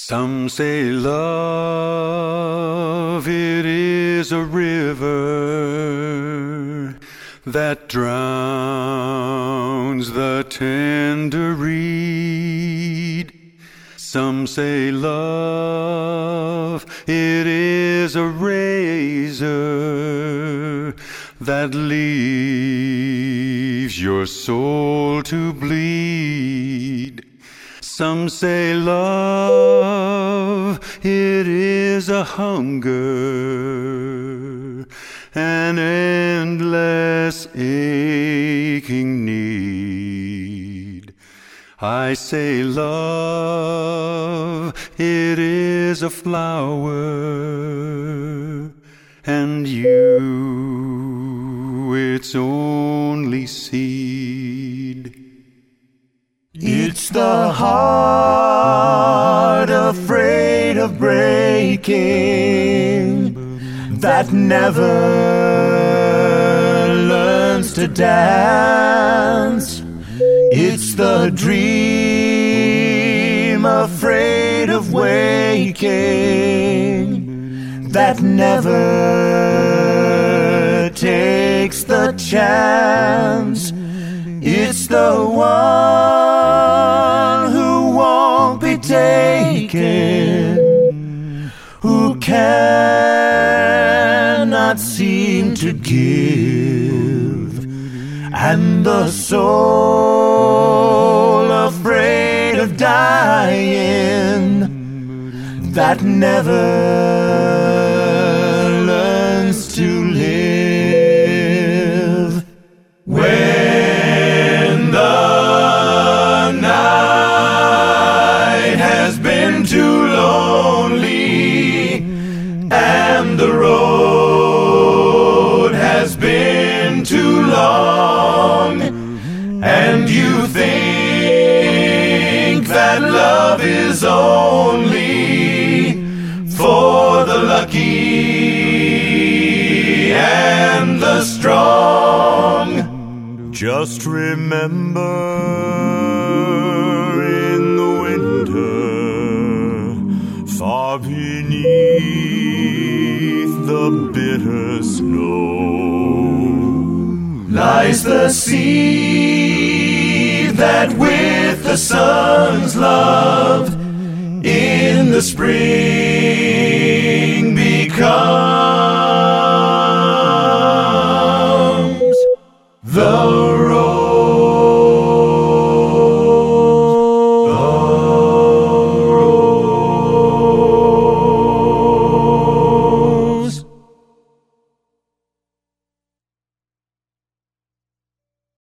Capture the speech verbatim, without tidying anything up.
Some say love, it is a river that drowns the tender reed. Some say love, it is a razor that leaves your soul to bleed. Some say love, it is a hunger, an endless aching need. I say love, it is a flower, and you, its only seed. It's the heart afraid of breaking that never learns to dance. It's the dream afraid of waking that never takes the chance. It's the one who won't be taken, who cannot seem to give, and the soul afraid of dying that never learns to live. When the night has been too lonely and the road has been too long, and you think that love is only for the lucky and the strong, just remember in the winter, far beneath the bitter snow, lies the seed that with the sun's love in the spring becomes